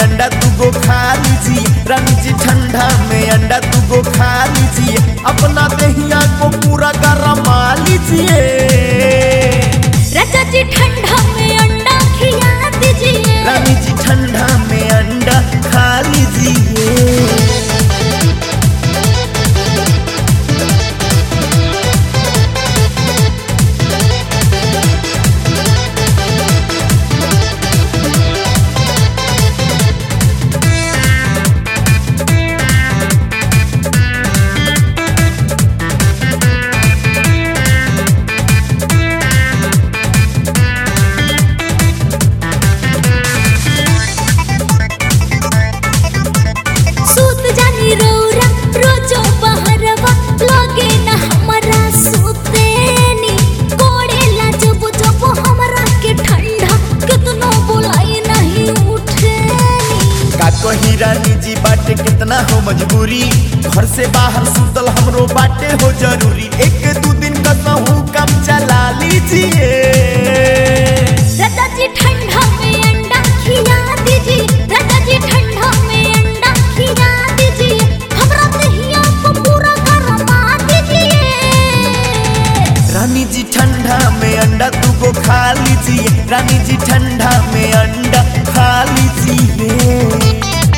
अंडा दुगो खा लीजिए, रानी जी ठंडा में अंडा दुगो खा लीजिए, अपना दहिया को पूरा गरमा लीजिए। राजा जी ठंडा में अंडा खिला दीजिए, रानी जी ठंडा में अंडा खा लीजिए। रानी जी बाटे कितना हो मजबूरी, घर से बाहर सुतल हमरो बाटे हो जरूरी, एक दो दिन का कहूँ कम चला लीजिए। राजा जी ठंडा में अंडा खिला दीजिए, राजा जी ठंडा में अंडा खिला दीजिए, हमरा दहिया को पूरा गरमा दीजिए। रानी जी ठंडा में अंडा दुगो खा लीजिए, रानी जी ठंडा में अंडा खा लीजिए।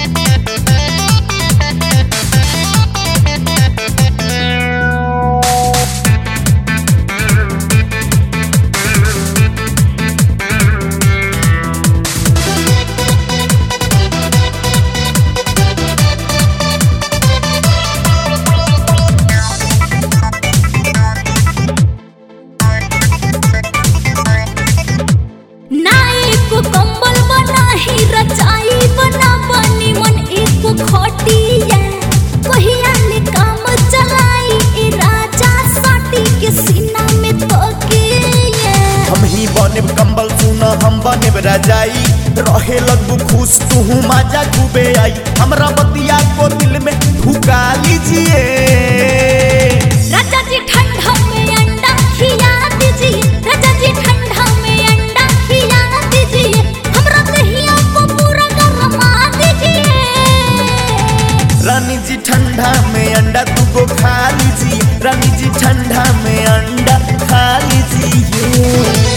कंबल सुना हम बने रजाई, रहे लगू खुश तू मजा खूबे आई, हमरा बतिया को दिल में ढुका लीजिए। राजा जी ठंडा में अंडा खिला दीजिए, राजा जी ठंडा में अंडा खिला दीजिए, हमरा दहिया को पूरा गरमा दीजिए। रानी जी ठंडा में अंडा दुगो खा लीजिए, रानी जी ठंडा में अंडा खा लीजिए।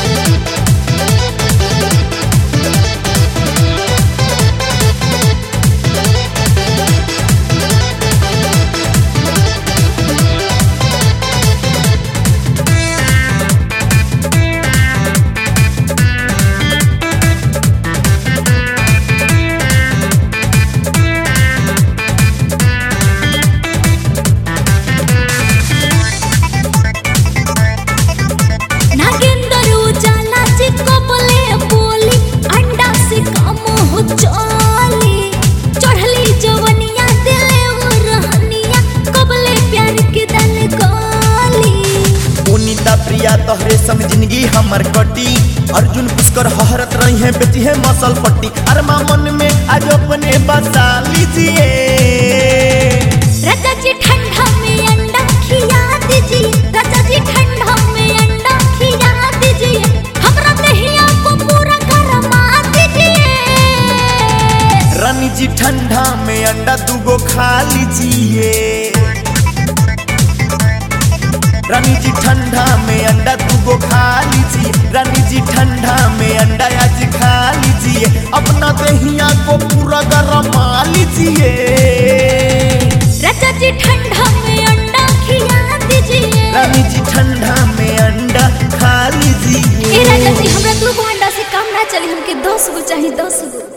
तोहरे संग जिंदगी हमर कटी, अर्जुन पुष्कर हहरत रही है बेची है मसल पट्टी, अरमा मन में आज अपने बसा लीजिए। राजा जी ठंडा में अंडा खिला दीजिए, राजा जी ठंडा में अंडा खिला दीजिए, हमरा दहिया को पूरा गरमा दीजिए। रानी जी ठंडा में अंडा दुगो खा लीजिए, रानी जी ठंडा में अंडा दुगो खा लीजिए, रानी जी ठंडा में अंडा आज खा लीजिए, अपना दहिया को पूरा गरमा लीजिए। राजा जी ठंडा में अंडा खिला दीजिए, रानी जी ठंडा में अंडा खा लीजिए। राजा जी हमरा 2 गो अंडा से काम ना चली, हमके 10 गो चाहिए, 10 गो।